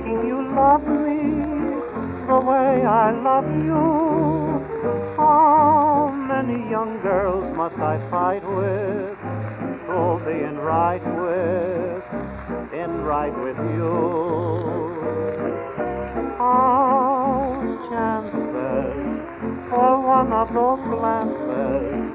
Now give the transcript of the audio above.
thinking you love me the way I love you. How many young girls must I fight with to be in right with you? How chances for one of those glances